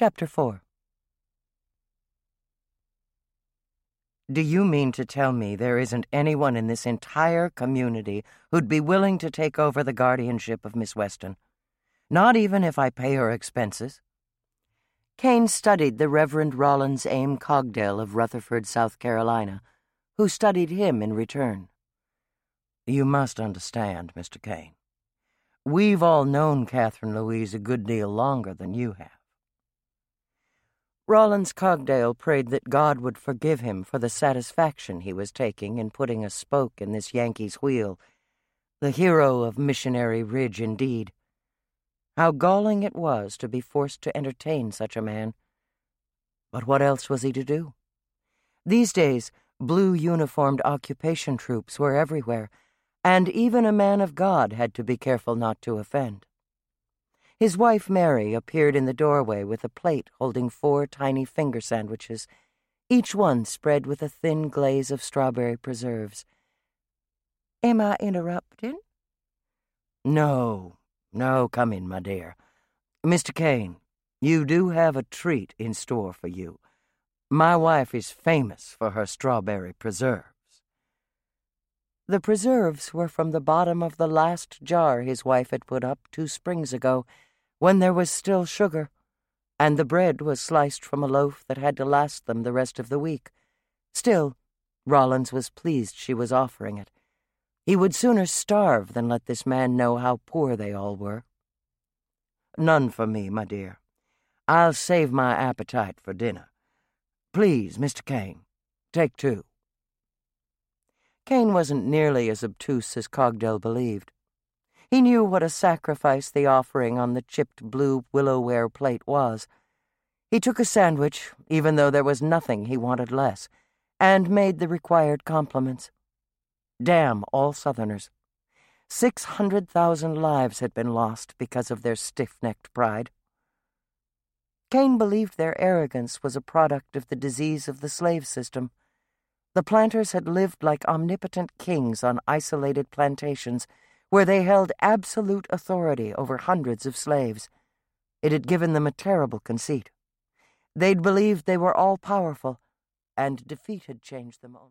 Chapter 4. Do you mean to tell me there isn't anyone in this entire community who'd be willing to take over the guardianship of Miss Weston? Not even if I pay her expenses? Kane studied the Reverend Rollins Ames Cogdell of Rutherford, South Carolina, who studied him in return. You must understand, Mr. Kane. We've all known Catherine Louise a good deal longer than you have. Rollins Cogdell prayed that God would forgive him for the satisfaction he was taking in putting a spoke in this Yankee's wheel, the hero of Missionary Ridge indeed. How galling it was to be forced to entertain such a man. But what else was he to do? These days, blue-uniformed occupation troops were everywhere, and even a man of God had to be careful not to offend. His wife, Mary, appeared in the doorway with a plate holding 4 tiny finger sandwiches, each one spread with a thin glaze of strawberry preserves. "Am I interrupting?" No, come in, my dear. Mr. Kane, you do have a treat in store for you. My wife is famous for her strawberry preserves." The preserves were from the bottom of the last jar his wife had put up 2 springs ago, when there was still sugar, and the bread was sliced from a loaf that had to last them the rest of the week. Still, Rollins was pleased she was offering it. He would sooner starve than let this man know how poor they all were. "None for me, my dear. I'll save my appetite for dinner. Please, Mr. Kane, take 2. Kane wasn't nearly as obtuse as Cogdell believed. He knew what a sacrifice the offering on the chipped blue willowware plate was. He took a sandwich, even though there was nothing he wanted less, and made the required compliments. Damn all Southerners. 600,000 lives had been lost because of their stiff-necked pride. Kane believed their arrogance was a product of the disease of the slave system. The planters had lived like omnipotent kings on isolated plantations, where they held absolute authority over hundreds of slaves. It had given them a terrible conceit. They'd believed they were all-powerful, and defeat had changed them all.